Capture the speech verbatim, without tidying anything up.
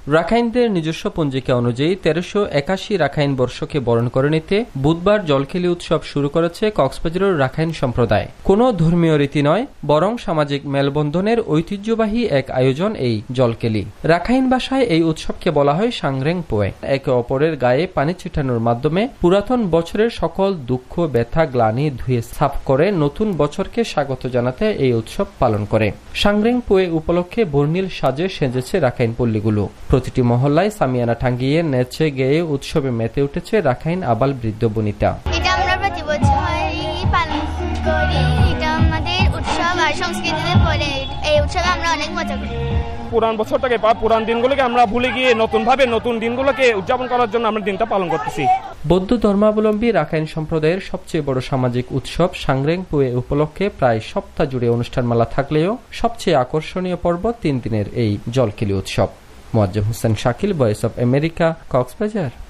রাখাইনদের নিজস্ব পঞ্জিকা অনুযায়ী তেরোশো একাশি রাখাইন বর্ষকে বরণ করে নিতে বুধবার জলকেলি উৎসব শুরু করেছে কক্সবাজারের রাখাইন সম্প্রদায়। কোনো ধর্মীয় রীতি নয়, বরং সামাজিক মেলবন্ধনের ঐতিহ্যবাহী এক আয়োজন এই জলকেলি। রাখাইন ভাষায় এই উৎসবকে বলা হয় সাংরেং পোয়ে। একে অপরের গায়ে পানি ছিটানোর মাধ্যমে পুরাতন বছরের সকল দুঃখ, ব্যথা, গ্লানি ধুয়ে সাফ করে নতুন বছরকে স্বাগত জানাতে এই উৎসব পালন করে। সাংরেং পোয়ে উপলক্ষে বর্ণিল সাজে সেজেছে রাখাইন পল্লীগুলো। প্রতিটি মহল্লায় সামিয়ানা টাঙ্গিয়ে নেচে গেয়ে উৎসবে মেতে উঠেছে রাখাইন আবাল বৃদ্ধ বনিতা। এটা আমরা প্রতি বছরই পালন করি। এটা আমাদের উৎসব আর সংস্কৃতিতে পড়ে। এই উৎসবে আমরা অনেক মজা করি। পুরান বছরটাকে বা পুরান দিনগুলোকে আমরা ভুলে গিয়ে নতুন ভাবে নতুন দিনগুলোকে উদযাপন করার জন্য আমরা দিনটা পালন করতেছি। বৌদ্ধ ধর্মাবলম্বী রাখাইন সম্প্রদায়ের সবচেয়ে বড় সামাজিক উৎসব সাংরেং পোয়ে উপলক্ষে প্রায় সপ্তাহ জুড়ে অনুষ্ঠানমালা থাকলেও সবচেয়ে আকর্ষণীয় পর্ব তিন দিনের এই জলকেলি উৎসব। Moazzem Hossain Shakil, voice of America, Cox's Bazar.